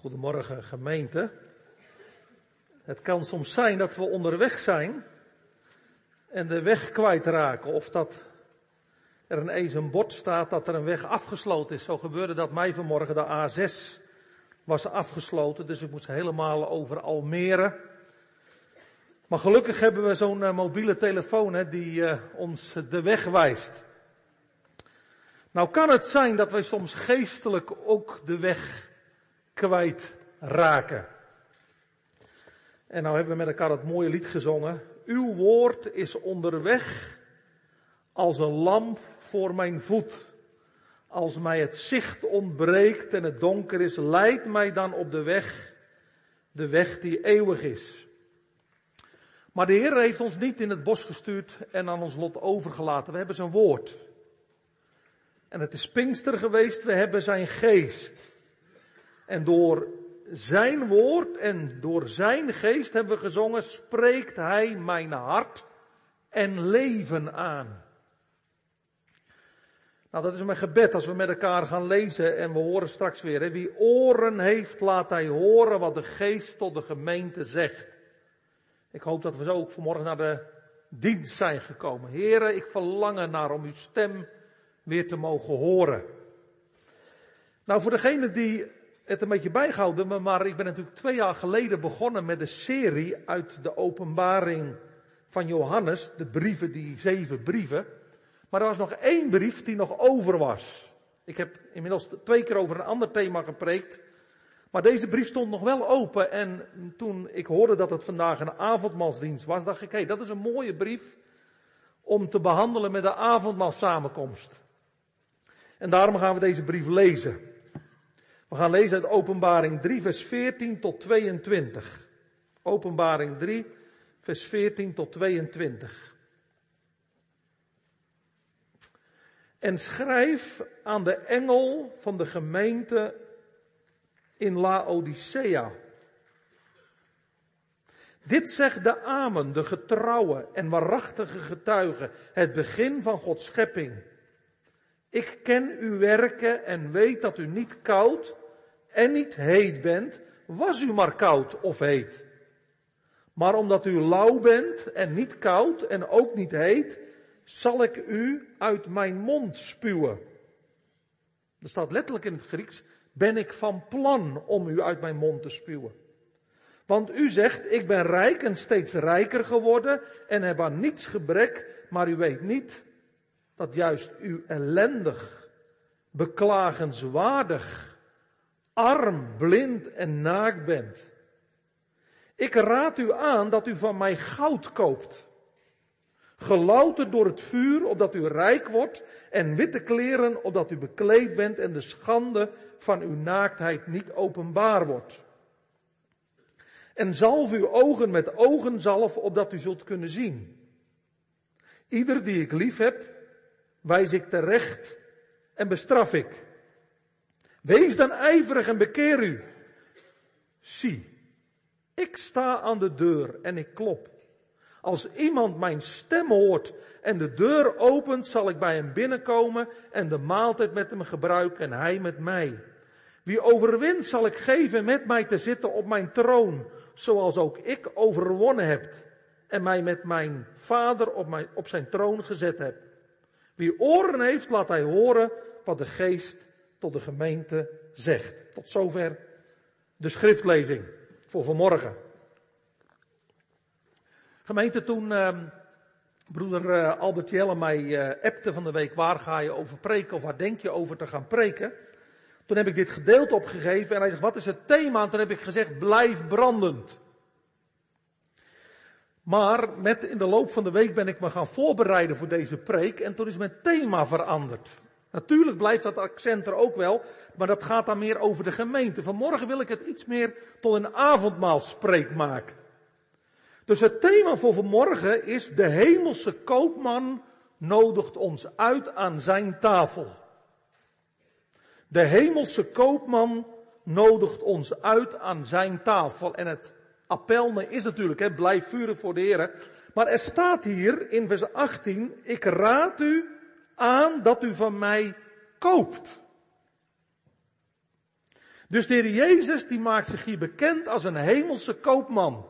Goedemorgen gemeente. Het kan soms zijn dat we onderweg zijn en de weg kwijtraken. Of dat er ineens een bord staat dat er een weg afgesloten is. Zo gebeurde dat mij vanmorgen. De A6 was afgesloten, dus ik moest helemaal over Almere. Maar gelukkig hebben we zo'n mobiele telefoon die ons de weg wijst. Nou kan het zijn dat wij soms geestelijk ook de weg kwijtraken. En nou hebben we met elkaar het mooie lied gezongen. Uw woord is onderweg als een lamp voor mijn voet. Als mij het zicht ontbreekt en het donker is, leidt mij dan op de weg die eeuwig is. Maar de Heer heeft ons niet in het bos gestuurd en aan ons lot overgelaten. We hebben zijn woord. En het is Pinkster geweest, we hebben zijn geest. En door zijn woord en door zijn geest hebben we gezongen, spreekt hij mijn hart en leven aan. Nou, dat is mijn gebed als we met elkaar gaan lezen en we horen straks weer. Wie oren heeft, laat hij horen wat de geest tot de gemeente zegt. Ik hoop dat we zo ook vanmorgen naar de dienst zijn gekomen. Heren, ik verlang ernaar om uw stem weer te mogen horen. Nou, voor degene die het een beetje bijgehouden, maar ik ben natuurlijk 2 jaar geleden begonnen met de serie uit de openbaring van Johannes, de brieven, die 7 brieven. Maar er was nog 1 brief die nog over was. Ik heb inmiddels 2 keer over een ander thema gepreekt, maar deze brief stond nog wel open en toen ik hoorde dat het vandaag een avondmaalsdienst was, dacht ik, dat is een mooie brief om te behandelen met de avondmaalsamenkomst. En daarom gaan we deze brief lezen. We gaan lezen uit Openbaring 3, vers 14 tot 22. Openbaring 3, vers 14 tot 22. En schrijf aan de engel van de gemeente in Laodicea. Dit zegt de Amen, de getrouwe en waarachtige getuige, het begin van Gods schepping. Ik ken uw werken en weet dat u niet koud en niet heet bent, was u maar koud of heet. Maar omdat u lauw bent en niet koud en ook niet heet, zal ik u uit mijn mond spuwen. Er staat letterlijk in het Grieks, ben ik van plan om u uit mijn mond te spuwen. Want u zegt, ik ben rijk en steeds rijker geworden en heb aan niets gebrek, maar u weet niet dat juist u ellendig, beklagenswaardig, arm, blind en naakt bent. Ik raad u aan dat u van mij goud koopt, gelouterd door het vuur, opdat u rijk wordt, en witte kleren, opdat u bekleed bent en de schande van uw naaktheid niet openbaar wordt. En zalf uw ogen met ogenzalf, opdat u zult kunnen zien. Ieder die ik lief heb, wijs ik terecht en bestraf ik. Wees dan ijverig en bekeer u. Zie, ik sta aan de deur en ik klop. Als iemand mijn stem hoort en de deur opent, zal ik bij hem binnenkomen en de maaltijd met hem gebruiken en hij met mij. Wie overwint zal ik geven met mij te zitten op mijn troon, zoals ook ik overwonnen heb en mij met mijn Vader op zijn troon gezet heb. Wie oren heeft, laat hij horen wat de geest tot de gemeente zegt. Tot zover de schriftlezing voor vanmorgen. Gemeente, toen broeder Albert Jelle mij appte van de week, waar ga je over preken of waar denk je over te gaan preken? Toen heb ik dit gedeelte opgegeven en hij zegt, wat is het thema? En toen heb ik gezegd, blijf brandend. Maar in de loop van de week ben ik me gaan voorbereiden voor deze preek en toen is mijn thema veranderd. Natuurlijk blijft dat accent er ook wel, maar dat gaat dan meer over de gemeente. Vanmorgen wil ik het iets meer tot een avondmaalspreek maken. Dus het thema voor vanmorgen is, de hemelse koopman nodigt ons uit aan zijn tafel. De hemelse koopman nodigt ons uit aan zijn tafel. En het appel is natuurlijk, blijf vurig voor de Heer. Maar er staat hier in vers 18, ik raad u aan dat u van mij koopt. Dus de Heer Jezus die maakt zich hier bekend als een hemelse koopman.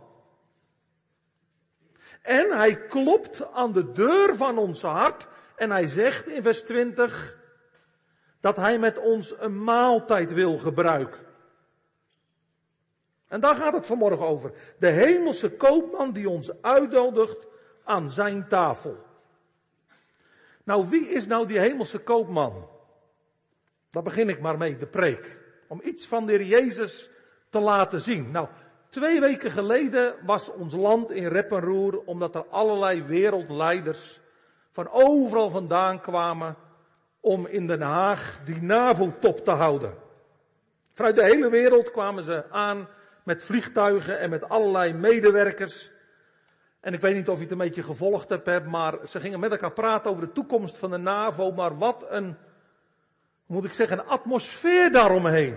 En hij klopt aan de deur van ons hart en hij zegt in vers 20 dat hij met ons een maaltijd wil gebruiken. En daar gaat het vanmorgen over. De hemelse koopman die ons uitnodigt aan zijn tafel. Nou, wie is nou die hemelse koopman? Daar begin ik maar mee, de preek. Om iets van de Heer Jezus te laten zien. Nou, 2 weken geleden was ons land in rep en roer, omdat er allerlei wereldleiders van overal vandaan kwamen om in Den Haag die NAVO-top te houden. Vanuit de hele wereld kwamen ze aan met vliegtuigen en met allerlei medewerkers. En ik weet niet of je het een beetje gevolgd hebt, maar ze gingen met elkaar praten over de toekomst van de NAVO. Maar wat een, moet ik zeggen, een atmosfeer daaromheen.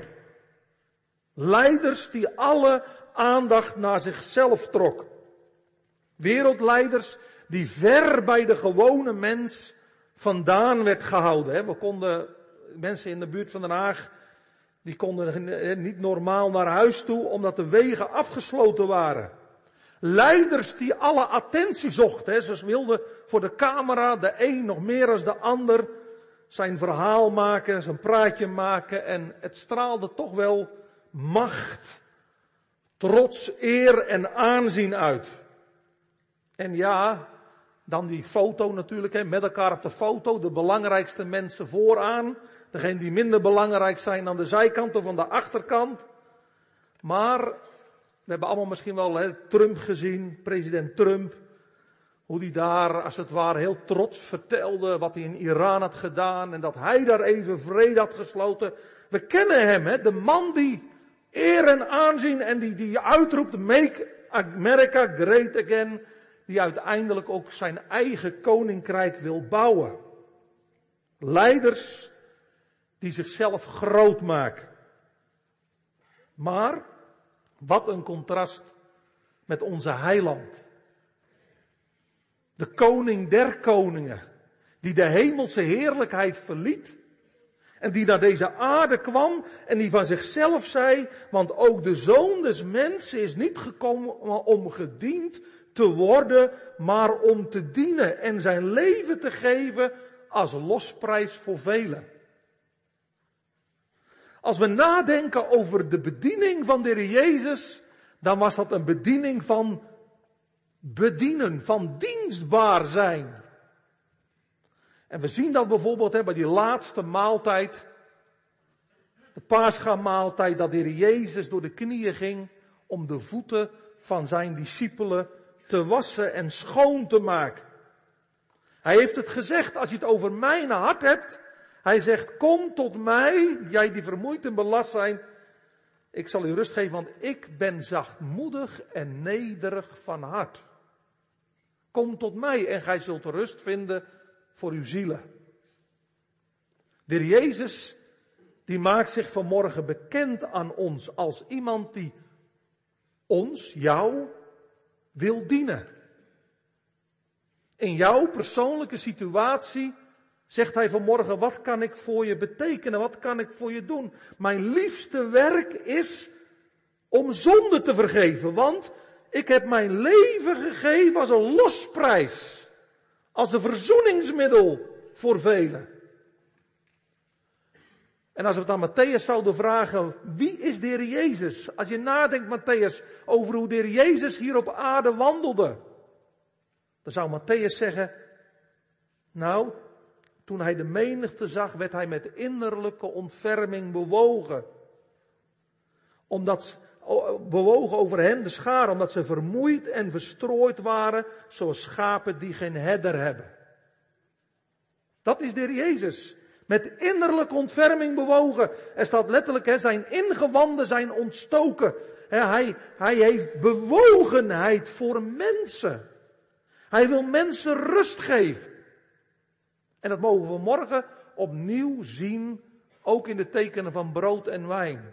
Leiders die alle aandacht naar zichzelf trok. Wereldleiders die ver bij de gewone mens vandaan werd gehouden. We konden, mensen in de buurt van Den Haag, die konden niet normaal naar huis toe, omdat de wegen afgesloten waren. Leiders die alle attentie zochten. Ze wilden voor de camera, de een nog meer als de ander, zijn verhaal maken, zijn praatje maken. En het straalde toch wel macht, trots, eer en aanzien uit. En ja, dan die foto natuurlijk, met elkaar op de foto, de belangrijkste mensen vooraan. Degene die minder belangrijk zijn aan de zijkant of aan de achterkant. Maar we hebben allemaal misschien wel Trump gezien, president Trump. Hoe die daar, als het ware, heel trots vertelde wat hij in Iran had gedaan. En dat hij daar even vrede had gesloten. We kennen hem, de man die eer en aanzien en die uitroept, make America great again. Die uiteindelijk ook zijn eigen koninkrijk wil bouwen. Leiders die zichzelf groot maken. Maar, wat een contrast met onze heiland. De koning der koningen, die de hemelse heerlijkheid verliet. En die naar deze aarde kwam en die van zichzelf zei, want ook de Zoon des Mensen is niet gekomen om gediend te worden, maar om te dienen en zijn leven te geven als losprijs voor velen. Als we nadenken over de bediening van de Heer Jezus, dan was dat een bediening van bedienen, van dienstbaar zijn. En we zien dat bijvoorbeeld bij die laatste maaltijd, de Paschamaaltijd, dat de Heer Jezus door de knieën ging om de voeten van zijn discipelen te wassen en schoon te maken. Hij heeft het gezegd, als je het over mijn hart hebt, hij zegt, kom tot mij, jij die vermoeid en belast zijn, ik zal u rust geven, want ik ben zachtmoedig en nederig van hart. Kom tot mij en gij zult rust vinden voor uw zielen. De Heer Jezus, die maakt zich vanmorgen bekend aan ons als iemand die ons, jou, wil dienen. In jouw persoonlijke situatie zegt hij vanmorgen, wat kan ik voor je betekenen? Wat kan ik voor je doen? Mijn liefste werk is om zonde te vergeven, want ik heb mijn leven gegeven als een losprijs. Als een verzoeningsmiddel voor velen. En als we het aan Matthäus zouden vragen, wie is de Heer Jezus? Als je nadenkt, Matthäus, over hoe de Heer Jezus hier op aarde wandelde. Dan zou Matthäus zeggen, nou, toen hij de menigte zag, werd hij met innerlijke ontferming bewogen. Bewogen over hen, de scharen, omdat ze vermoeid en verstrooid waren, zoals schapen die geen herder hebben. Dat is de Heer Jezus. Met innerlijke ontferming bewogen. Er staat letterlijk, zijn ingewanden zijn ontstoken. Hij heeft bewogenheid voor mensen. Hij wil mensen rust geven. En dat mogen we morgen opnieuw zien, ook in de tekenen van brood en wijn.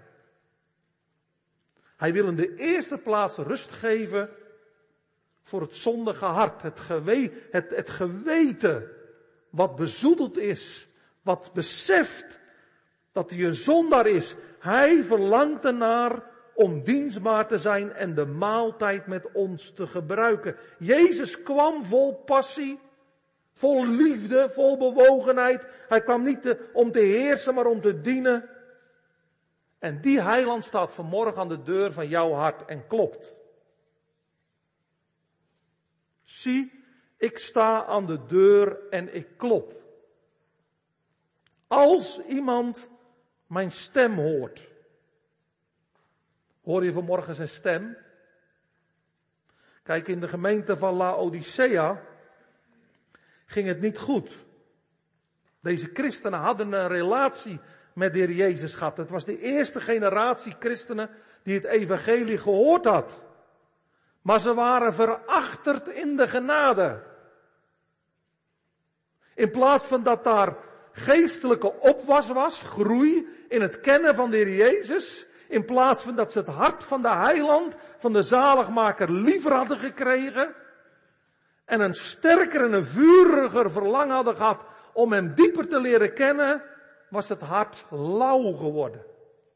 Hij wil in de eerste plaats rust geven voor het zondige hart, het geweten wat bezoedeld is, wat beseft Dat hij een zondaar is. Hij verlangt ernaar om dienstbaar te zijn en de maaltijd met ons te gebruiken. Jezus kwam vol passie, vol liefde, vol bewogenheid. Hij kwam niet om te heersen, maar om te dienen. En die heiland staat vanmorgen aan de deur van jouw hart en klopt. Zie, ik sta aan de deur en ik klop. Als iemand mijn stem hoort. Hoor je vanmorgen zijn stem? Kijk, in de gemeente van Laodicea ging het niet goed. Deze christenen hadden een relatie met de Heer Jezus gehad. Het was de eerste generatie christenen die het evangelie gehoord had. Maar ze waren verachterd in de genade. In plaats van dat daar geestelijke opwas was, groei in het kennen van de Heer Jezus, in plaats van dat ze het hart van de heiland, van de zaligmaker liever hadden gekregen, en een sterker en een vuriger verlangen hadden gehad om hem dieper te leren kennen, was het hart lauw geworden.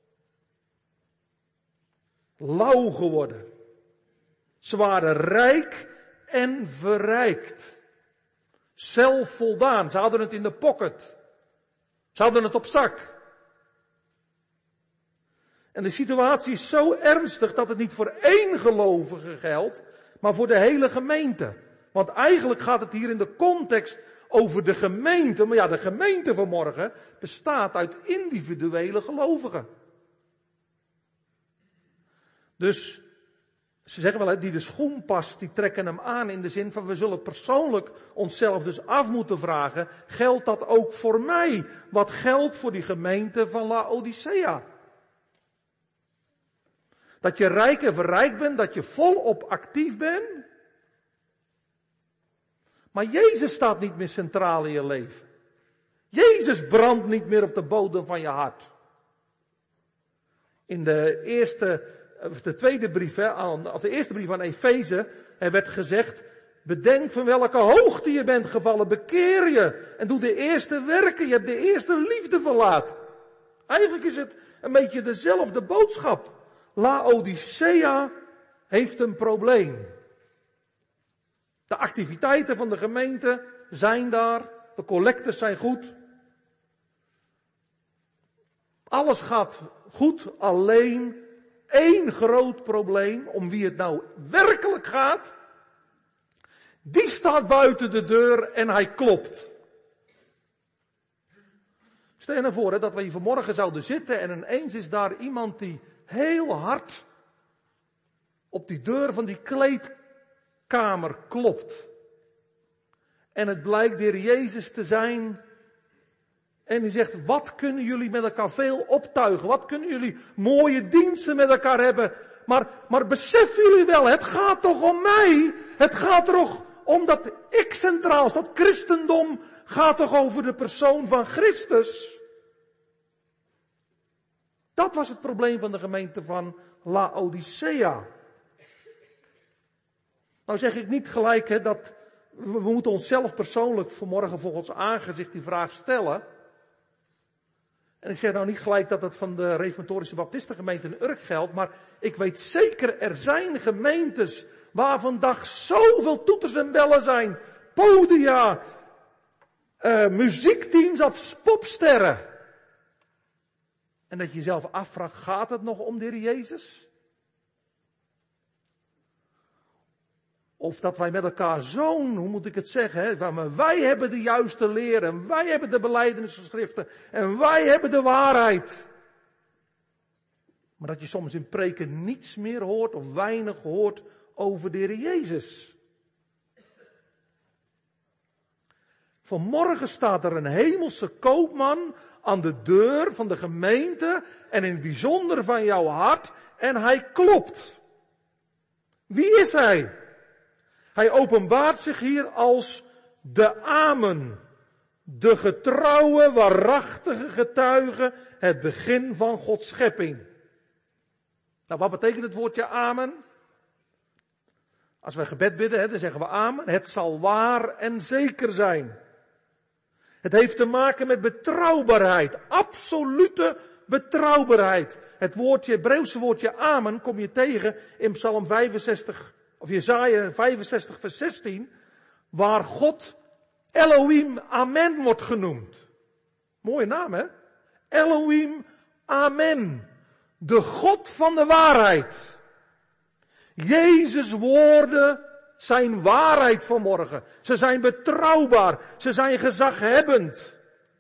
Lauw geworden. Ze waren rijk en verrijkt. Zelfvoldaan. Ze hadden het in de pocket. Ze hadden het op zak. En de situatie is zo ernstig dat het niet voor één gelovige geldt, maar voor de hele gemeente. Want eigenlijk gaat het hier in de context over de gemeente. Maar ja, de gemeente vanmorgen bestaat uit individuele gelovigen. Dus ze zeggen wel, die de schoen past, die trekken hem aan in de zin van we zullen persoonlijk onszelf dus af moeten vragen. Geldt dat ook voor mij? Wat geldt voor die gemeente van Laodicea? Dat je rijk en verrijkt bent, dat je volop actief bent. Maar Jezus staat niet meer centraal in je leven. Jezus brandt niet meer op de bodem van je hart. In de tweede brief, de eerste brief aan Efeze, er werd gezegd, bedenk van welke hoogte je bent gevallen, bekeer je en doe de eerste werken, je hebt de eerste liefde verlaten. Eigenlijk is het een beetje dezelfde boodschap. Laodicea heeft een probleem. De activiteiten van de gemeente zijn daar, de collectes zijn goed. Alles gaat goed, alleen één groot probleem, om wie het nou werkelijk gaat, die staat buiten de deur en hij klopt. Stel je nou voor dat we hier vanmorgen zouden zitten en ineens is daar iemand die heel hard op die deur van die kleedkamer klopt. En het blijkt de Heer Jezus te zijn. En die zegt, wat kunnen jullie met elkaar veel optuigen? Wat kunnen jullie mooie diensten met elkaar hebben? Maar beseffen jullie wel, het gaat toch om mij? Het gaat toch om dat ik centraal, dat christendom gaat toch over de persoon van Christus? Dat was het probleem van de gemeente van Laodicea. Nou zeg ik niet gelijk dat we moeten onszelf persoonlijk vanmorgen voor Gods aangezicht die vraag stellen. En ik zeg nou niet gelijk dat het van de Reformatorische Baptistengemeente in Urk geldt, maar ik weet zeker, er zijn gemeentes waar vandaag zoveel toeters en bellen zijn, podia, muziekteams als popsterren. En dat je jezelf afvraagt, gaat het nog om de Heer Jezus? Of dat wij met elkaar zo'n, hoe moet ik het zeggen, wij hebben de juiste leer en wij hebben de belijdenisgeschriften en wij hebben de waarheid. Maar dat je soms in preken niets meer hoort of weinig hoort over de Heer Jezus. Vanmorgen staat er een hemelse koopman aan de deur van de gemeente en in het bijzonder van jouw hart en hij klopt. Wie is hij? Hij openbaart zich hier als de Amen, de getrouwe, waarachtige getuige, het begin van Gods schepping. Nou, wat betekent het woordje Amen? Als wij gebed bidden, dan zeggen we Amen. Het zal waar en zeker zijn. Het heeft te maken met betrouwbaarheid. Absolute betrouwbaarheid. Het Hebreeuwse woordje amen kom je tegen in Psalm 65, of Jesaja 65 vers 16, waar God Elohim Amen wordt genoemd. Mooie naam, hè? Elohim Amen. De God van de waarheid. Jezus' woorden zijn waarheid vanmorgen. Ze zijn betrouwbaar. Ze zijn gezaghebbend.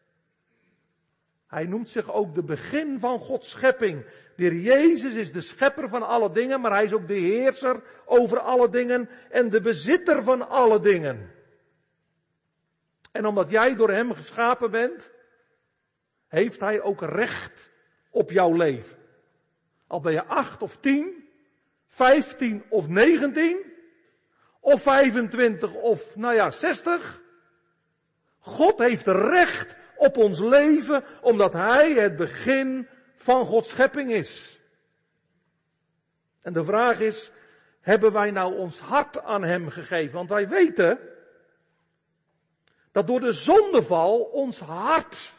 Hij noemt zich ook de begin van Gods schepping. De Heer Jezus is de schepper van alle dingen, maar hij is ook de heerser over alle dingen en de bezitter van alle dingen. En omdat jij door hem geschapen bent, heeft hij ook recht op jouw leven. Al ben je 8 of 10, 15 of 19, of 25 of 60. God heeft recht op ons leven, omdat hij het begin van Gods schepping is. En de vraag is, hebben wij nou ons hart aan hem gegeven? Want wij weten dat door de zondeval ons hart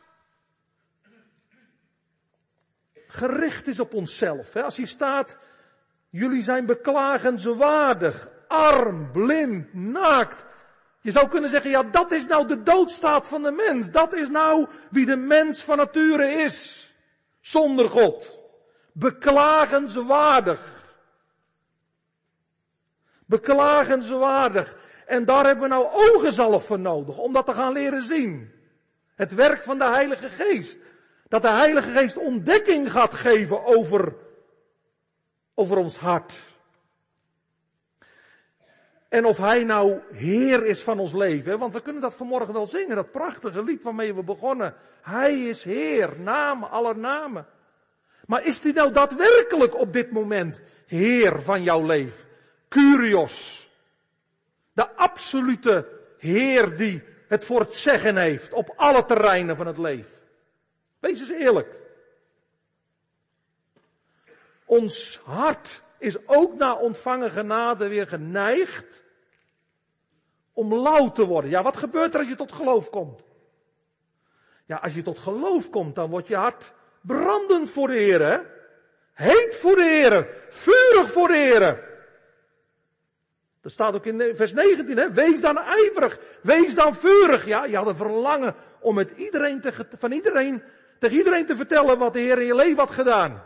gericht is op onszelf. Als hier staat, jullie zijn beklagenswaardig, arm, blind, naakt. Je zou kunnen zeggen, ja, dat is nou de doodstaat van de mens. Dat is nou wie de mens van nature is. Zonder God. Beklagenswaardig. Beklagenswaardig. En daar hebben we nou ogenzalf voor nodig, om dat te gaan leren zien. Het werk van de Heilige Geest. Dat de Heilige Geest ontdekking gaat geven over ons hart. En of hij nou Heer is van ons leven. Want we kunnen dat vanmorgen wel zingen. Dat prachtige lied waarmee we begonnen. Hij is Heer, naam aller namen. Maar is hij nou daadwerkelijk op dit moment Heer van jouw leven? Kyrios. De absolute Heer die het voor het zeggen heeft op alle terreinen van het leven. Wees eens eerlijk. Ons hart is ook na ontvangen genade weer geneigd om lauw te worden. Ja, wat gebeurt er als je tot geloof komt? Ja, als je tot geloof komt, dan wordt je hart brandend voor de Heer, hè? Heet voor de Heer, vurig voor de Heer. Dat staat ook in vers 19, hè? Wees dan ijverig, wees dan vurig. Ja, je had een verlangen om met tegen iedereen te vertellen wat de Heer in je leven had gedaan.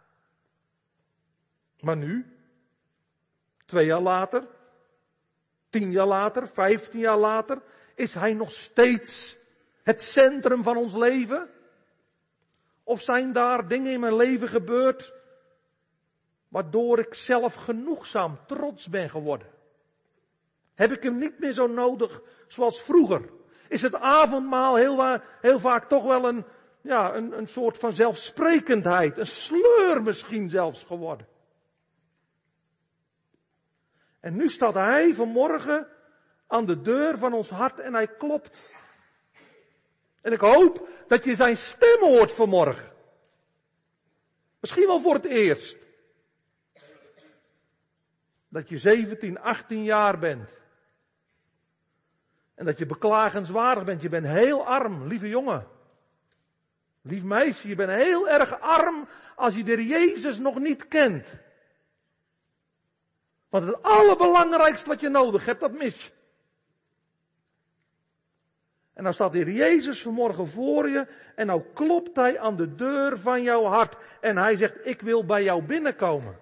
Maar nu, 2 jaar later, 10 jaar later, 15 jaar later, is hij nog steeds het centrum van ons leven? Of zijn daar dingen in mijn leven gebeurd, waardoor ik zelf genoegzaam trots ben geworden? Heb ik hem niet meer zo nodig zoals vroeger? Is het avondmaal heel vaak toch wel een soort van zelfsprekendheid, een sleur misschien zelfs geworden? En nu staat hij vanmorgen aan de deur van ons hart en hij klopt. En ik hoop dat je zijn stem hoort vanmorgen. Misschien wel voor het eerst. Dat je 17, 18 jaar bent. En dat je beklagenswaardig bent. Je bent heel arm, lieve jongen. Lief meisje, je bent heel erg arm als je de Heer Jezus nog niet kent. Want het allerbelangrijkste wat je nodig hebt, dat mis je. En nou staat de Heer Jezus vanmorgen voor je en nou klopt hij aan de deur van jouw hart. En hij zegt, ik wil bij jou binnenkomen.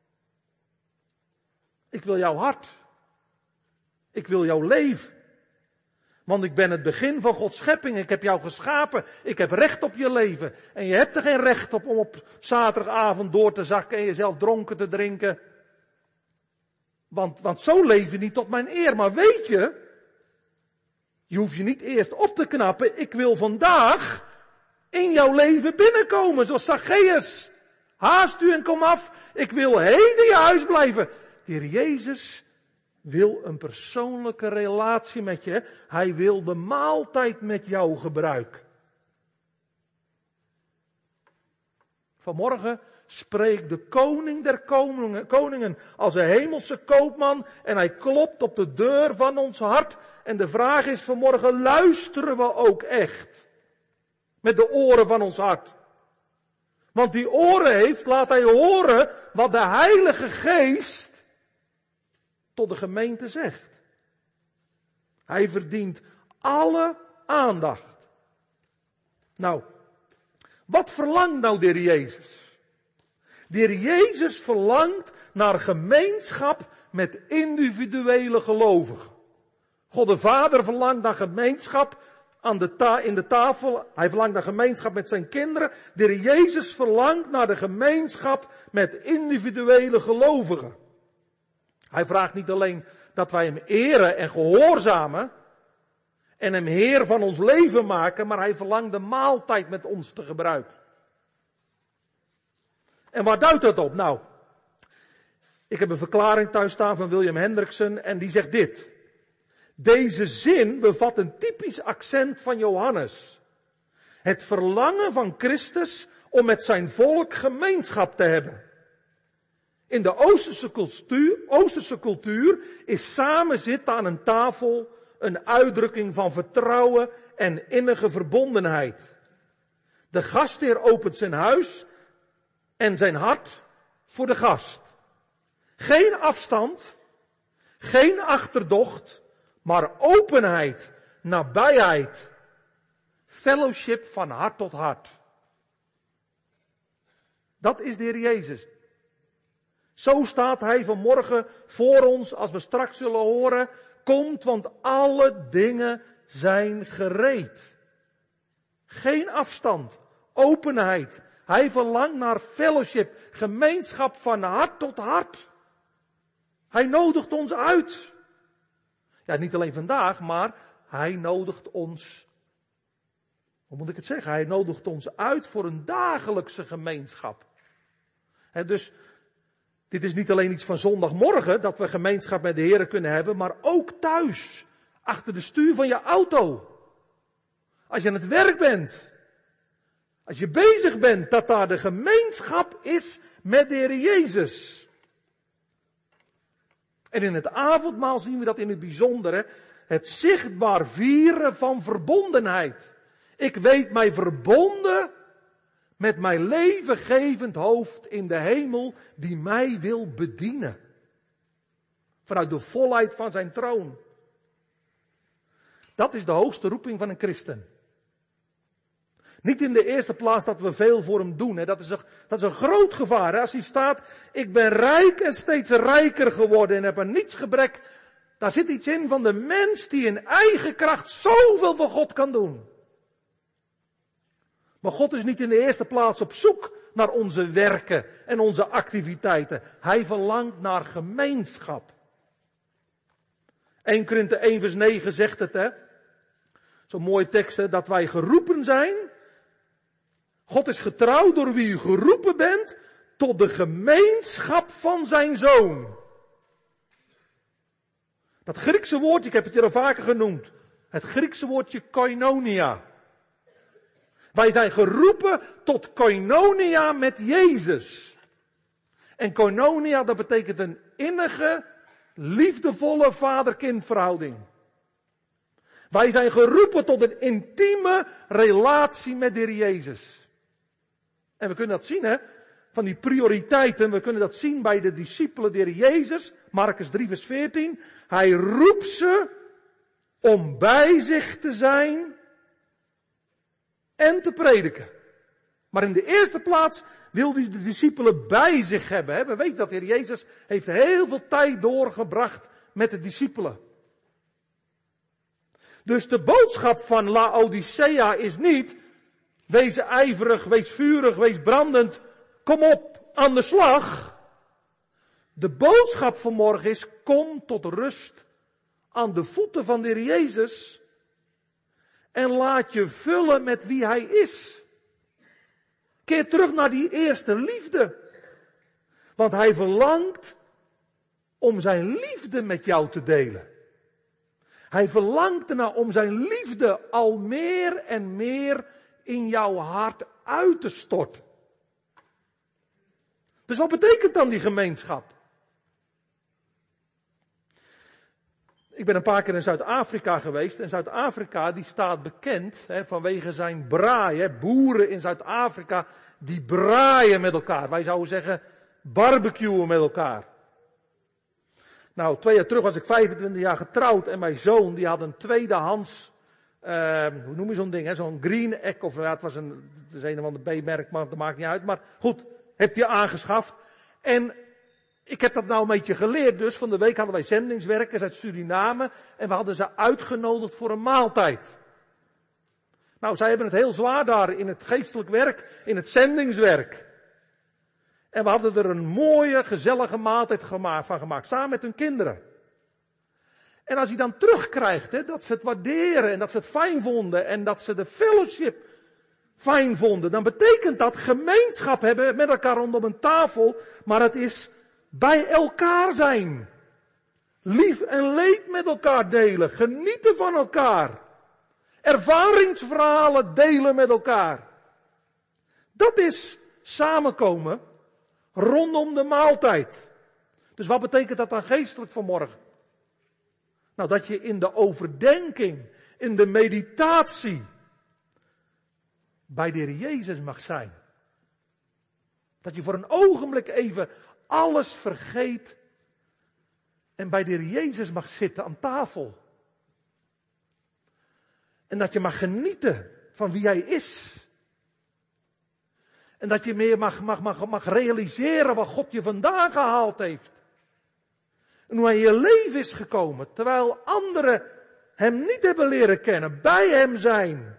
Ik wil jouw hart. Ik wil jouw leven. Want ik ben het begin van Gods schepping. Ik heb jou geschapen. Ik heb recht op je leven. En je hebt er geen recht op om op zaterdagavond door te zakken en jezelf dronken te drinken. Want zo leef je niet tot mijn eer. Maar weet je, je hoeft je niet eerst op te knappen. Ik wil vandaag in jouw leven binnenkomen, zoals Zacchaeus. Haast u en kom af. Ik wil heden in je huis blijven. De Heer Jezus wil een persoonlijke relatie met je. Hij wil de maaltijd met jou gebruiken. Vanmorgen spreekt de koning der koningen als een hemelse koopman en hij klopt op de deur van ons hart. En de vraag is vanmorgen, luisteren we ook echt? Met de oren van ons hart. Want die oren heeft, laat hij horen wat de Heilige Geest tot de gemeente zegt. Hij verdient alle aandacht. Nou, wat verlangt nou de Heer Jezus? De Heer Jezus verlangt naar gemeenschap met individuele gelovigen. God de Vader verlangt naar gemeenschap in de tafel. Hij verlangt naar gemeenschap met zijn kinderen. De Heer Jezus verlangt naar de gemeenschap met individuele gelovigen. Hij vraagt niet alleen dat wij hem eren en gehoorzamen en hem Heer van ons leven maken, maar hij verlangt de maaltijd met ons te gebruiken. En waar duidt dat op? Nou, ik heb een verklaring thuis staan van William Hendriksen en die zegt dit. Deze zin bevat een typisch accent van Johannes. Het verlangen van Christus om met zijn volk gemeenschap te hebben. In de Oosterse cultuur is samenzitten aan een tafel een uitdrukking van vertrouwen en innige verbondenheid. De gastheer opent zijn huis en zijn hart voor de gast. Geen afstand, geen achterdocht, maar openheid, nabijheid, fellowship van hart tot hart. Dat is de Heer Jezus. Zo staat hij vanmorgen voor ons, als we straks zullen horen, komt, want alle dingen zijn gereed. Geen afstand, openheid. Hij verlangt naar fellowship, gemeenschap van hart tot hart. Hij nodigt ons uit. Ja, niet alleen vandaag, maar hij nodigt ons, hoe moet ik het zeggen? Hij nodigt ons uit voor een dagelijkse gemeenschap. Dus dit is niet alleen iets van zondagmorgen, dat we gemeenschap met de Heer kunnen hebben, maar ook thuis, achter de stuur van je auto. Als je aan het werk bent, als je bezig bent, dat daar de gemeenschap is met de Heer Jezus. En in het avondmaal zien we dat in het bijzondere, het zichtbaar vieren van verbondenheid. Ik weet mij verbonden met mijn levengevend hoofd in de hemel die mij wil bedienen. Vanuit de volheid van zijn troon. Dat is de hoogste roeping van een christen. Niet in de eerste plaats dat we veel voor hem doen. Hè. Dat is een groot gevaar. Hè. Als hij staat, ik ben rijk en steeds rijker geworden en heb aan niets gebrek. Daar zit iets in van de mens die in eigen kracht zoveel voor God kan doen. Maar God is niet in de eerste plaats op zoek naar onze werken en onze activiteiten. Hij verlangt naar gemeenschap. 1 Korinthe 1 vers 9 zegt het, hè. Zo'n mooie tekst, hè, dat wij geroepen zijn. God is getrouw door wie u geroepen bent tot de gemeenschap van zijn Zoon. Dat Griekse woord, ik heb het hier al vaker genoemd. Het Griekse woordje koinonia. Wij zijn geroepen tot koinonia met Jezus. En koinonia, dat betekent een innige, liefdevolle vader-kind verhouding. Wij zijn geroepen tot een intieme relatie met de Heer Jezus. En we kunnen dat zien, hè, van die prioriteiten. We kunnen dat zien bij de discipelen de Heer Jezus. Marcus 3 vers 14. Hij roept ze om bij zich te zijn en te prediken. Maar in de eerste plaats wil hij de discipelen bij zich hebben. Hè. We weten dat de Heer Jezus heeft heel veel tijd doorgebracht met de discipelen. Dus de boodschap van Laodicea is niet, wees ijverig, wees vurig, wees brandend, kom op, aan de slag. De boodschap vanmorgen is, kom tot rust aan de voeten van de Heer Jezus en laat je vullen met wie Hij is. Keer terug naar die eerste liefde. Want Hij verlangt om zijn liefde met jou te delen. Hij verlangt ernaar om zijn liefde al meer en meer in jouw hart uit te storten. Dus wat betekent dan die gemeenschap? Ik ben een paar keer in Zuid-Afrika geweest en Zuid-Afrika die staat bekend vanwege zijn braai. Boeren in Zuid-Afrika die braaien met elkaar. Wij zouden zeggen barbecuen met elkaar. Nou, 2 jaar terug was ik 25 jaar getrouwd en mijn zoon die had een tweedehands, hoe noem je zo'n ding, zo'n green egg of ja, het is een van de B-merk, maar dat maakt niet uit. Maar goed, heeft hij aangeschaft. En ik heb dat nou een beetje geleerd dus. Van de week hadden wij zendingswerkers uit Suriname en we hadden ze uitgenodigd voor een maaltijd. Nou, zij hebben het heel zwaar daar in het geestelijk werk, in het zendingswerk. En we hadden er een mooie, gezellige maaltijd van gemaakt, samen met hun kinderen. En als je dan terugkrijgt, dat ze het waarderen en dat ze het fijn vonden en dat ze de fellowship fijn vonden, dan betekent dat gemeenschap hebben met elkaar rondom een tafel, maar het is bij elkaar zijn. Lief en leed met elkaar delen, genieten van elkaar. Ervaringsverhalen delen met elkaar. Dat is samenkomen rondom de maaltijd. Dus wat betekent dat dan geestelijk vanmorgen? Nou, dat je in de overdenking, in de meditatie, bij de Heer Jezus mag zijn. Dat je voor een ogenblik even alles vergeet en bij de Heer Jezus mag zitten aan tafel. En dat je mag genieten van wie Hij is. En dat je meer mag realiseren wat God je vandaan gehaald heeft. En hoe Hij in je leven is gekomen, terwijl anderen Hem niet hebben leren kennen, bij Hem zijn.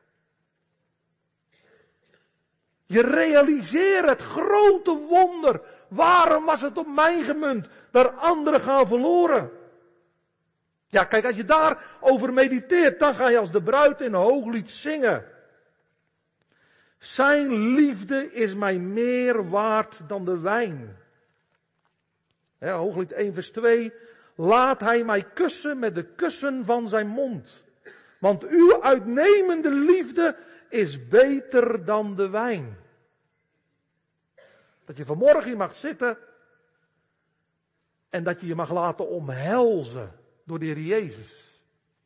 Je realiseert het grote wonder. Waarom was het op mij gemunt? Daar anderen gaan verloren. Ja, kijk, als je daarover mediteert, dan ga je als de bruid in een hooglied zingen. Zijn liefde is mij meer waard dan de wijn. Ja, hooglied 1 vers 2. Laat Hij mij kussen met de kussen van zijn mond. Want uw uitnemende liefde is beter dan de wijn. Dat je vanmorgen hier mag zitten en dat je je mag laten omhelzen door de Heer Jezus.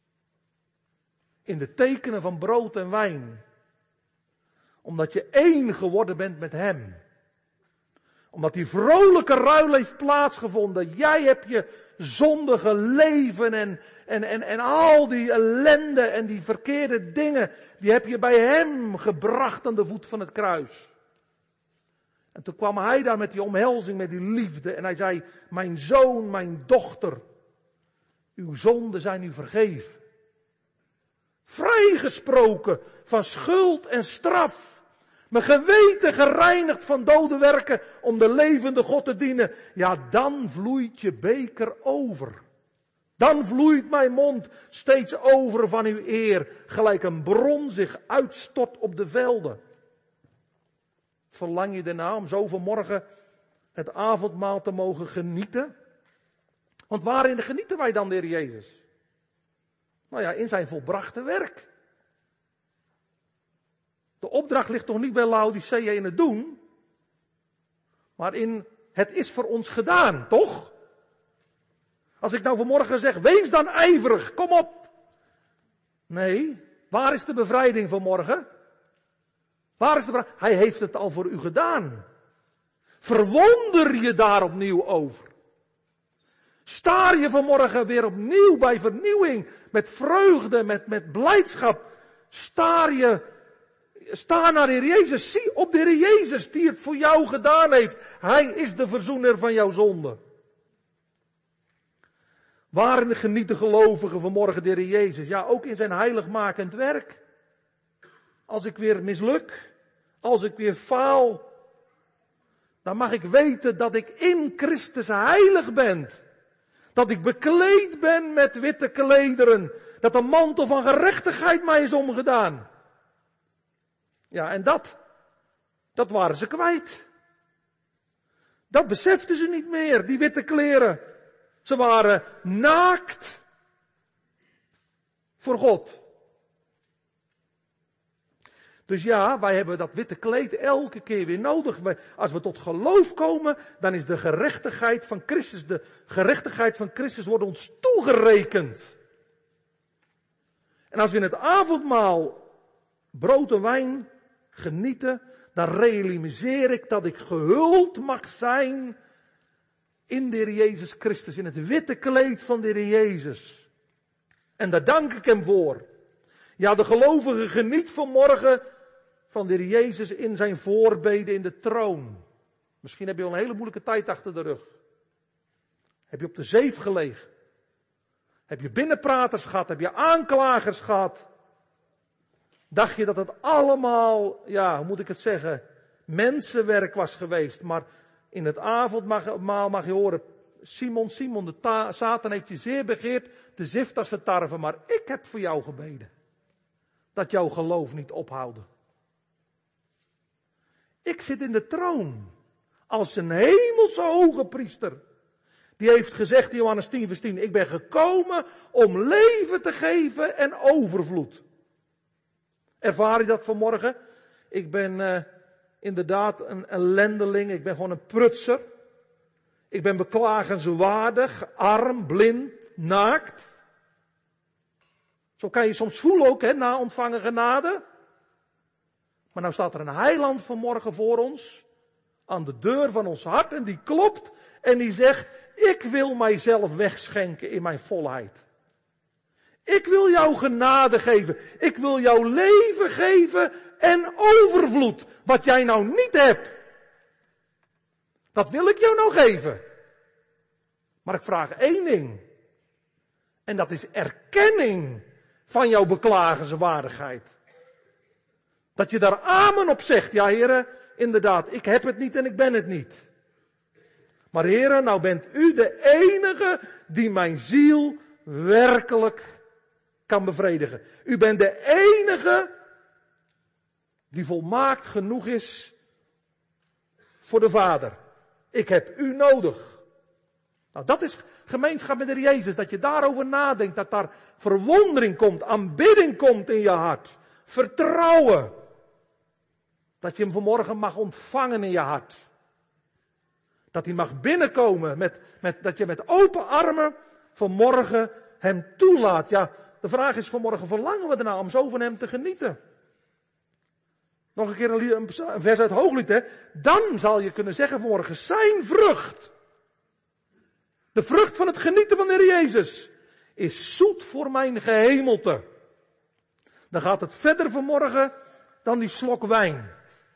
In de tekenen van brood en wijn. Omdat je één geworden bent met Hem. Omdat die vrolijke ruil heeft plaatsgevonden. Jij hebt je zondige leven en al die ellende en die verkeerde dingen, die heb je bij Hem gebracht aan de voet van het kruis. En toen kwam Hij daar met die omhelzing, met die liefde. En Hij zei, mijn zoon, mijn dochter, uw zonden zijn u vergeven. Vrijgesproken van schuld en straf. Mijn geweten gereinigd van dode werken om de levende God te dienen. Ja, dan vloeit je beker over. Dan vloeit mijn mond steeds over van uw eer. Gelijk een bron zich uitstort op de velden. Verlang je ernaar om zo vanmorgen het avondmaal te mogen genieten? Want waarin genieten wij dan de Heer Jezus? Nou ja, in zijn volbrachte werk. De opdracht ligt toch niet bij Laodicea in het doen, maar in het is voor ons gedaan, toch? Als ik nou vanmorgen zeg, wees dan ijverig, kom op. Nee, waar is de bevrijding vanmorgen? Waar is de bevrijding? Hij heeft het al voor u gedaan. Verwonder je daar opnieuw over. Staar je vanmorgen weer opnieuw bij vernieuwing, met vreugde, met blijdschap. Sta naar de Heer Jezus, zie op de Heer Jezus die het voor jou gedaan heeft. Hij is de verzoener van jouw zonde. Waarin geniet de gelovigen vanmorgen de Heer Jezus? Ja, ook in zijn heiligmakend werk. Als ik weer misluk, als ik weer faal, dan mag ik weten dat ik in Christus heilig ben. Dat ik bekleed ben met witte klederen. Dat de mantel van gerechtigheid mij is omgedaan. Ja, en dat waren ze kwijt. Dat beseften ze niet meer, die witte kleren. Ze waren naakt voor God. Dus ja, wij hebben dat witte kleed elke keer weer nodig. Als we tot geloof komen, dan is de gerechtigheid van Christus wordt ons toegerekend. En als we in het avondmaal brood en wijn genieten, dan realiseer ik dat ik gehuld mag zijn in de Heer Jezus Christus, in het witte kleed van de Heer Jezus. En daar dank ik Hem voor. Ja, de gelovige geniet vanmorgen van de Heer Jezus in zijn voorbeden in de troon. Misschien heb je al een hele moeilijke tijd achter de rug. Heb je op de zeef gelegen? Heb je binnenpraters gehad? Heb je aanklagers gehad? Dacht je dat het allemaal, ja, hoe moet ik het zeggen, mensenwerk was geweest? Maar in het avondmaal mag je horen, Simon, de Satan heeft je zeer begeerd, de ziftas vertarven, maar ik heb voor jou gebeden. Dat jouw geloof niet ophouden. Ik zit in de troon als een hemelse hoge priester. Die heeft gezegd in Johannes 10 vers 10, ik ben gekomen om leven te geven en overvloed. Ervaar je dat vanmorgen? Ik ben inderdaad een ellendeling, ik ben gewoon een prutser. Ik ben beklagenswaardig, arm, blind, naakt. Zo kan je soms voelen ook, hè, na ontvangen genade. Maar nou staat er een heiland vanmorgen voor ons, aan de deur van ons hart, en die klopt en die zegt, ik wil mijzelf wegschenken in mijn volheid. Ik wil jou genade geven. Ik wil jou leven geven en overvloed. Wat jij nou niet hebt. Dat wil ik jou nou geven. Maar ik vraag één ding. En dat is erkenning van jouw beklagenswaardigheid. Dat je daar amen op zegt. Ja, heren, inderdaad, ik heb het niet en ik ben het niet. Maar heren, nou bent u de enige die mijn ziel werkelijk kan bevredigen. U bent de enige die volmaakt genoeg is voor de Vader. Ik heb u nodig. Nou, dat is gemeenschap met de Heer Jezus. Dat je daarover nadenkt. Dat daar verwondering komt. Aanbidding komt in je hart. Vertrouwen. Dat je hem vanmorgen mag ontvangen in je hart. Dat hij mag binnenkomen. Dat je met open armen vanmorgen hem toelaat. Ja, de vraag is vanmorgen, verlangen we ernaar om zo van hem te genieten? Nog een keer een vers uit Hooglied, hè. Dan zal je kunnen zeggen vanmorgen, zijn vrucht. De vrucht van het genieten van de Heer Jezus is zoet voor mijn gehemelte. Dan gaat het verder vanmorgen dan die slok wijn.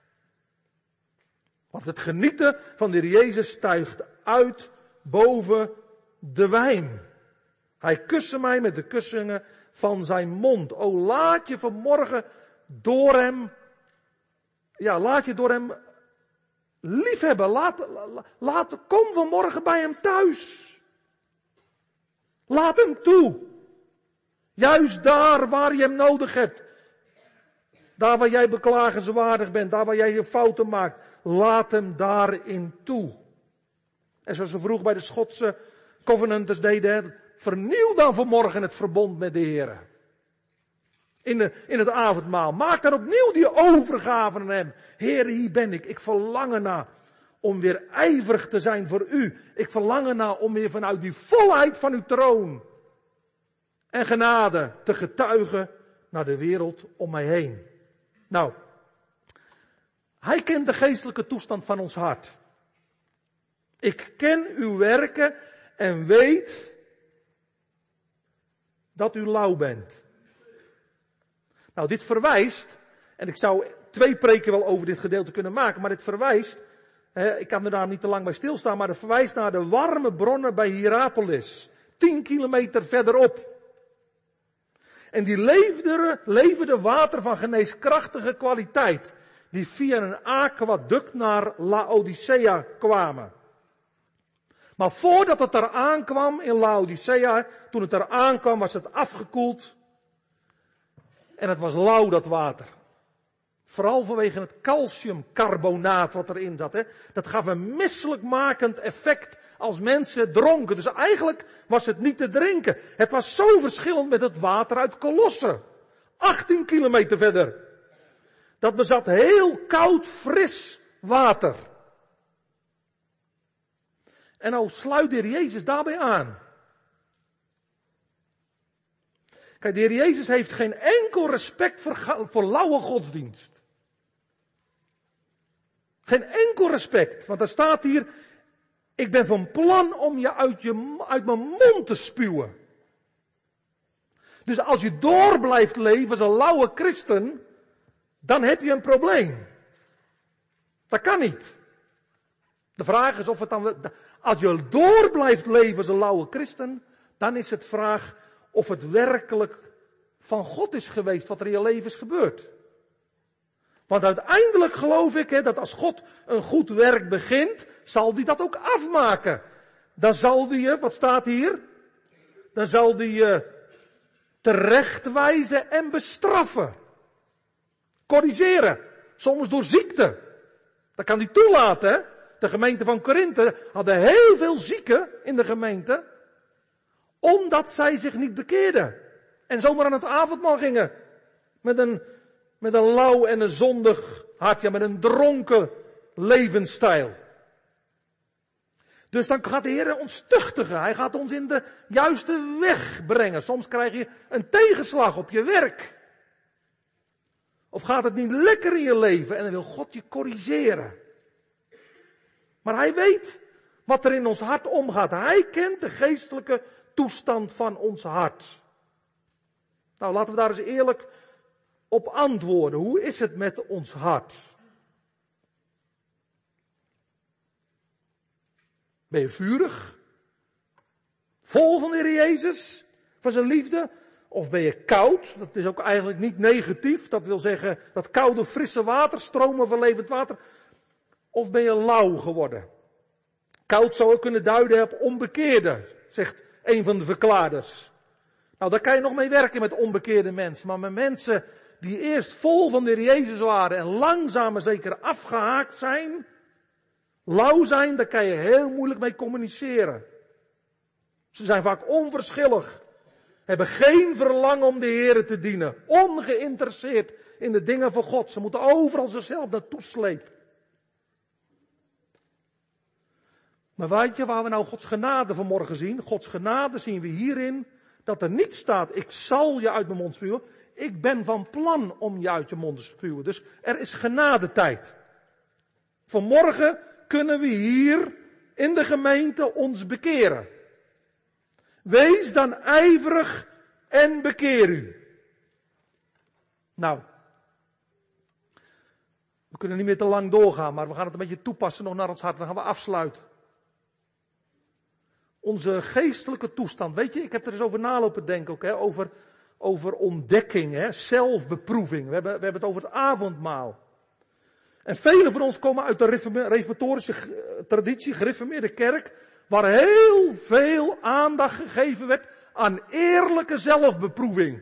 Want het genieten van de Heer Jezus stijgt uit boven de wijn. Hij kuste mij met de kussingen van zijn mond. O, laat je vanmorgen door hem, ja, laat je door hem liefhebben. Kom vanmorgen bij hem thuis. Laat hem toe. Juist daar waar je hem nodig hebt. Daar waar jij beklagenswaardig bent, daar waar jij je fouten maakt. Laat hem daarin toe. En zoals ze vroeg bij de Schotse covenanters deden, vernieuw dan vanmorgen het verbond met de Heer. In het avondmaal. Maak dan opnieuw die overgave aan hem. Heer, hier ben ik. Ik verlang ernaar om weer ijverig te zijn voor u. Ik verlang ernaar om weer vanuit die volheid van uw troon en genade te getuigen naar de wereld om mij heen. Nou, hij kent de geestelijke toestand van ons hart. Ik ken uw werken en weet dat u lauw bent. Nou, dit verwijst, en ik zou 2 preken wel over dit gedeelte kunnen maken, maar dit verwijst, ik kan er daar niet te lang bij stilstaan, maar het verwijst naar de warme bronnen bij Hierapolis. 10 kilometer verderop. En die leverde water van geneeskrachtige kwaliteit, die via een aquaduct naar Laodicea kwamen. Maar voordat het er aankwam in Laodicea, toen het er aankwam was het afgekoeld. En het was lauw, dat water. Vooral vanwege het calciumcarbonaat wat erin zat. Hè. Dat gaf een misselijkmakend effect als mensen dronken. Dus eigenlijk was het niet te drinken. Het was zo verschillend met het water uit Colosse. 18 kilometer verder. Dat bezat heel koud, fris water. En nou sluit de Heer Jezus daarbij aan. Kijk, de Heer Jezus heeft geen enkel respect voor lauwe godsdienst. Geen enkel respect, want er staat hier, ik ben van plan om je uit mijn mond te spuwen. Dus als je door blijft leven als een lauwe christen, dan heb je een probleem. Dat kan niet. De vraag is of het dan, als je door blijft leven als een lauwe christen, dan is het vraag of het werkelijk van God is geweest wat er in je leven is gebeurd. Want uiteindelijk geloof ik dat als God een goed werk begint, zal hij dat ook afmaken. Dan zal hij je, wat staat hier? Dan zal hij je terechtwijzen en bestraffen. Corrigeren. Soms door ziekte. Dat kan hij toelaten. Hè? De gemeente van Korinthe hadden heel veel zieken in de gemeente. Omdat zij zich niet bekeerden. En zomaar aan het avondmaal gingen. Met een lauw en een zondig hart. Ja, met een dronken levensstijl. Dus dan gaat de Heer ons tuchtigen. Hij gaat ons in de juiste weg brengen. Soms krijg je een tegenslag op je werk. Of gaat het niet lekker in je leven en dan wil God je corrigeren. Maar Hij weet wat er in ons hart omgaat. Hij kent de geestelijke toestand van ons hart. Nou, laten we daar eens eerlijk op antwoorden. Hoe is het met ons hart? Ben je vurig? Vol van de Heer Jezus? Van zijn liefde? Of ben je koud? Dat is ook eigenlijk niet negatief. Dat wil zeggen, dat koude, frisse water, stromen van levend water. Of ben je lauw geworden? Koud zou ook kunnen duiden op onbekeerde, zegt een van de verklaarders. Nou, daar kan je nog mee werken met onbekeerde mensen. Maar met mensen die eerst vol van de Heer Jezus waren en langzaam maar zeker afgehaakt zijn, lauw zijn, daar kan je heel moeilijk mee communiceren. Ze zijn vaak onverschillig. Hebben geen verlangen om de Heer te dienen. Ongeïnteresseerd in de dingen van God. Ze moeten overal zichzelf naartoe slepen. Maar weet je waar we nou Gods genade vanmorgen zien? Gods genade zien we hierin dat er niet staat, ik zal je uit mijn mond spuwen. Ik ben van plan om je uit je mond te spuwen. Dus er is genadetijd. Vanmorgen kunnen we hier in de gemeente ons bekeren. Wees dan ijverig en bekeer u. Nou, we kunnen niet meer te lang doorgaan, maar we gaan het een beetje toepassen nog naar ons hart. Dan gaan we afsluiten. Onze geestelijke toestand. Weet je, ik heb er eens over nalopen denken ook, hè, over ontdekking, hè, zelfbeproeving. We hebben het over het avondmaal. En velen van ons komen uit de reformatorische traditie, gereformeerde kerk, waar heel veel aandacht gegeven werd aan eerlijke zelfbeproeving.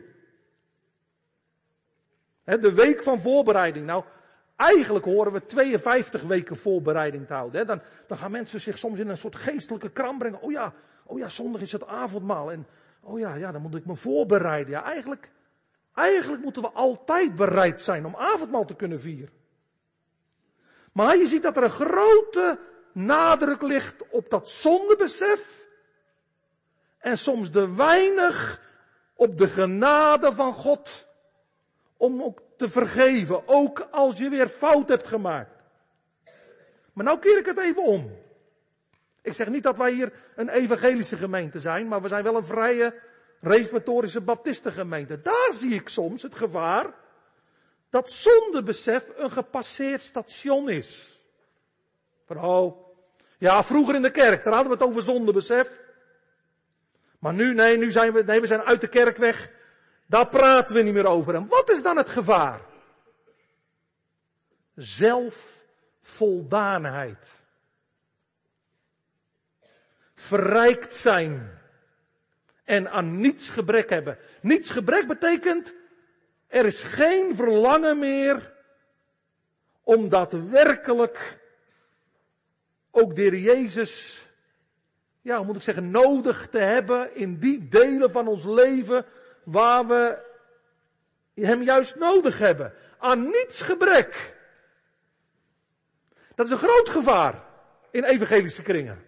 De week van voorbereiding. Nou, eigenlijk horen we 52 weken voorbereiding te houden. Dan gaan mensen zich soms in een soort geestelijke kramp brengen. Oh ja, zondag is het avondmaal. En dan moet ik me voorbereiden. Ja, eigenlijk moeten we altijd bereid zijn om avondmaal te kunnen vieren. Maar je ziet dat er een grote nadruk ligt op dat zondebesef. En soms de weinig op de genade van God. Om ook te vergeven, ook als je weer fout hebt gemaakt. Maar nou keer ik het even om. Ik zeg niet dat wij hier een evangelische gemeente zijn, maar we zijn wel een vrije reformatorische baptistengemeente. Daar zie ik soms het gevaar dat zondebesef een gepasseerd station is. Vroeger in de kerk, daar hadden we het over zondebesef. Maar nu we zijn uit de kerk weg. Daar praten we niet meer over. En wat is dan het gevaar? Zelfvoldaanheid. Verrijkt zijn. En aan niets gebrek hebben. Niets gebrek betekent, er is geen verlangen meer om daadwerkelijk ook de Heer Jezus, nodig te hebben in die delen van ons leven waar we hem juist nodig hebben. Aan niets gebrek. Dat is een groot gevaar in evangelische kringen.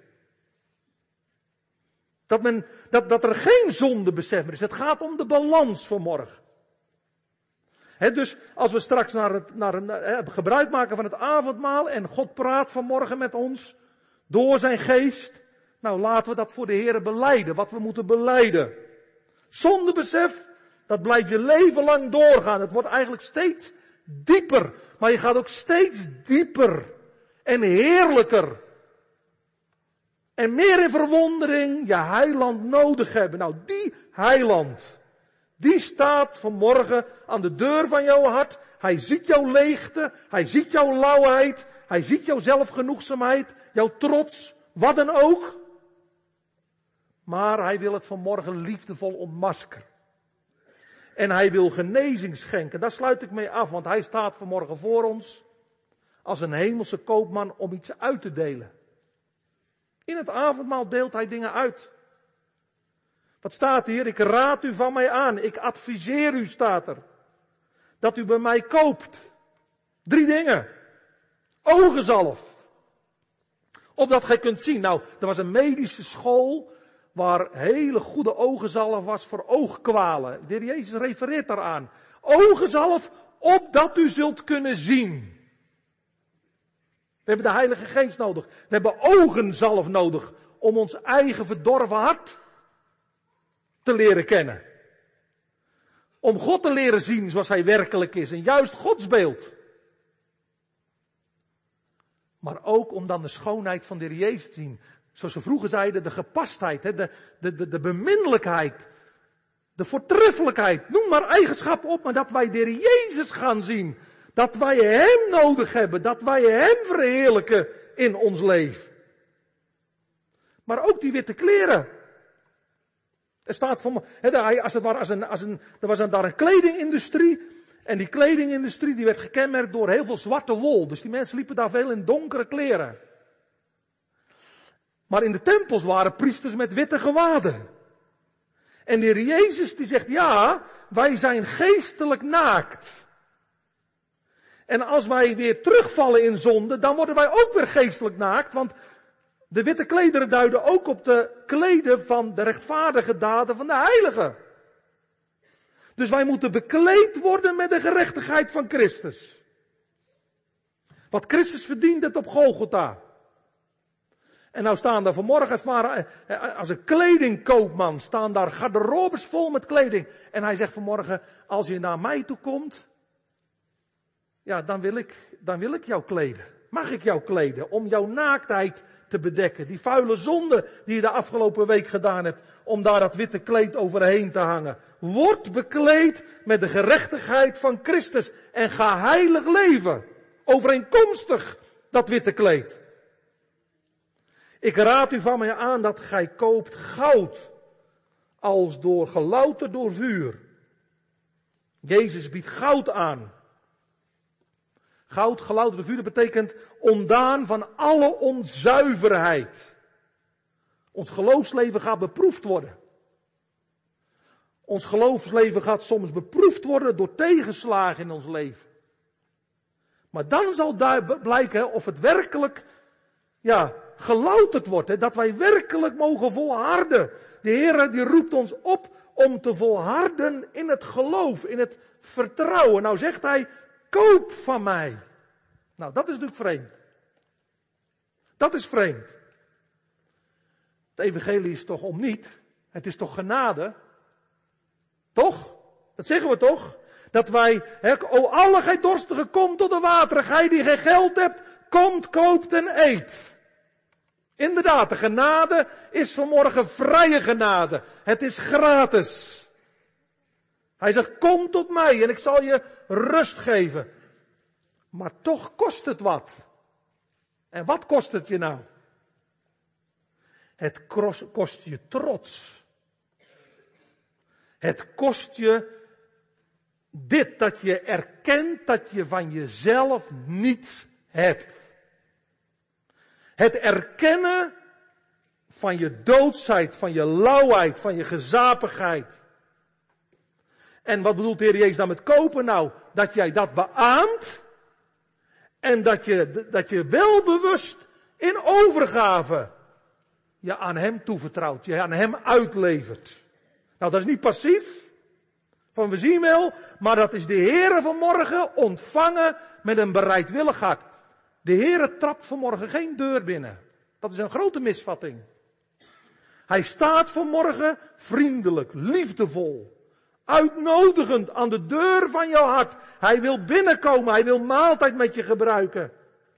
Dat er geen zondebesef meer is. Het gaat om de balans voor morgen. Dus als we straks gebruik maken van het avondmaal en God praat vanmorgen met ons door zijn geest. Nou, laten we dat voor de Heere belijden, wat we moeten belijden. Zondebesef, dat blijft je leven lang doorgaan. Het wordt eigenlijk steeds dieper, maar je gaat ook steeds dieper en heerlijker. En meer in verwondering je heiland nodig hebben. Nou, die heiland, die staat vanmorgen aan de deur van jouw hart. Hij ziet jouw leegte, hij ziet jouw lauwheid, hij ziet jouw zelfgenoegzaamheid, jouw trots, wat dan ook. Maar hij wil het vanmorgen liefdevol ontmaskeren. En hij wil genezing schenken. Daar sluit ik mee af, want hij staat vanmorgen voor ons als een hemelse koopman om iets uit te delen. In het avondmaal deelt hij dingen uit. Wat staat hier? Ik raad u van mij aan. Ik adviseer u, staat er. Dat u bij mij koopt. 3 dingen. Ogenzalf. Opdat gij kunt zien. Nou, er was een medische school waar hele goede ogenzalf was voor oogkwalen. De Heer Jezus refereert daaraan. Ogenzalf, opdat u zult kunnen zien. We hebben de Heilige Geest nodig. We hebben ogenzalf nodig om ons eigen verdorven hart te leren kennen. Om God te leren zien zoals hij werkelijk is. En juist Gods beeld. Maar ook om dan de schoonheid van de Heer Jezus te zien. Zoals we vroeger zeiden, de gepastheid, de beminnelijkheid, de voortreffelijkheid. Noem maar eigenschappen op, maar dat wij de Heer Jezus gaan zien. Dat wij hem nodig hebben, dat wij hem verheerlijken in ons leven. Maar ook die witte kleren. Er staat van, als het ware, er was daar een kledingindustrie. En die kledingindustrie die werd gekenmerkt door heel veel zwarte wol. Dus die mensen liepen daar veel in donkere kleren. Maar in de tempels waren priesters met witte gewaden. En de Heer Jezus die zegt, ja, wij zijn geestelijk naakt. En als wij weer terugvallen in zonde, dan worden wij ook weer geestelijk naakt. Want de witte klederen duiden ook op de kleden van de rechtvaardige daden van de heiligen. Dus wij moeten bekleed worden met de gerechtigheid van Christus. Wat Christus verdient het op Golgotha. En nou staan daar vanmorgen als een kledingkoopman, staan daar garderobes vol met kleding. En hij zegt vanmorgen, als je naar mij toe komt, ja, dan wil ik jou kleden. Mag ik jou kleden om jouw naaktheid te bedekken. Die vuile zonde die je de afgelopen week gedaan hebt, om daar dat witte kleed overheen te hangen. Word bekleed met de gerechtigheid van Christus en ga heilig leven. Overeenkomstig dat witte kleed. Ik raad u van mij aan dat gij koopt goud als door gelouterd door vuur. Jezus biedt goud aan. Goud, gelouterd door vuur, dat betekent ontdaan van alle onzuiverheid. Ons geloofsleven gaat beproefd worden. Ons geloofsleven gaat soms beproefd worden door tegenslagen in ons leven. Maar dan zal daar blijken of het werkelijk, gelouterd wordt. Dat wij werkelijk mogen volharden. De Heer die roept ons op om te volharden in het geloof, in het vertrouwen. Nou zegt hij, koop van mij. Nou, dat is natuurlijk vreemd. Dat is vreemd. Het evangelie is toch om niet. Het is toch genade? Toch? Dat zeggen we toch? Dat wij, o alle gij dorstigen, kom tot de wateren. Gij die geen geld hebt, komt, koopt en eet. Inderdaad, de genade is vanmorgen vrije genade. Het is gratis. Hij zegt, kom tot mij en ik zal je rust geven. Maar toch kost het wat. En wat kost het je nou? Het kost je trots. Het kost je dit, dat je erkent dat je van jezelf niets hebt. Het erkennen van je doodsheid, van je lauwheid, van je gezapigheid. En wat bedoelt de Heer Jezus dan met kopen? Nou, dat jij dat beaamt. En dat je wel bewust in overgave je aan hem toevertrouwt. Je aan hem uitlevert. Nou, dat is niet passief. Van we zien wel, maar dat is de Heere vanmorgen ontvangen met een bereidwillig hart. De Heere trapt vanmorgen geen deur binnen. Dat is een grote misvatting. Hij staat vanmorgen vriendelijk, liefdevol, uitnodigend aan de deur van jouw hart. Hij wil binnenkomen, hij wil maaltijd met je gebruiken.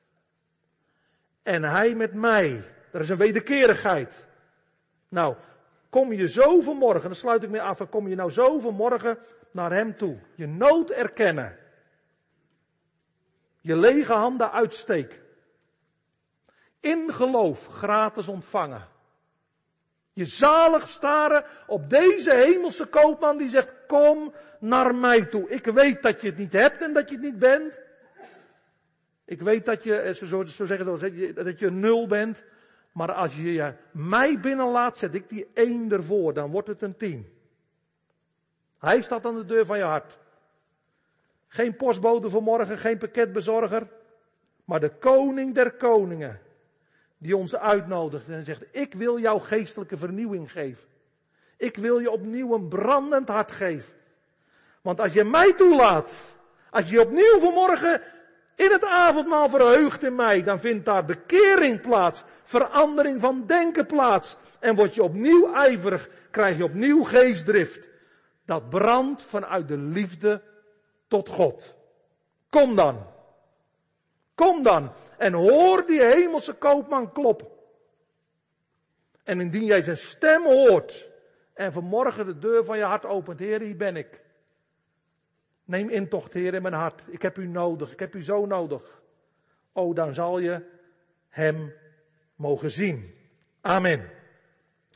En hij met mij. Er is een wederkerigheid. Nou, kom je zo vanmorgen, dan sluit ik mee af, kom je nou zo vanmorgen naar hem toe. Je nood erkennen. Je lege handen uitsteken. In geloof gratis ontvangen. Je zalig staren op deze hemelse koopman die zegt, kom naar mij toe. Ik weet dat je het niet hebt en dat je het niet bent. Ik weet dat je, zo zeggen, dat je een nul bent. Maar als je mij binnenlaat, zet ik die 1 ervoor. Dan wordt het een 10. Hij staat aan de deur van je hart. Geen postbode vanmorgen, geen pakketbezorger. Maar de koning der koningen. Die ons uitnodigt en zegt, ik wil jou geestelijke vernieuwing geven. Ik wil je opnieuw een brandend hart geven. Want als je mij toelaat, als je opnieuw vanmorgen in het avondmaal verheugt in mij, dan vindt daar bekering plaats, verandering van denken plaats. En word je opnieuw ijverig, krijg je opnieuw geestdrift. Dat brandt vanuit de liefde tot God. Kom dan. Kom dan en hoor die hemelse koopman kloppen. En indien jij zijn stem hoort en vanmorgen de deur van je hart opent, Heer, hier ben ik. Neem intocht, Heer, in mijn hart. Ik heb u nodig, ik heb u zo nodig. O, dan zal je hem mogen zien. Amen.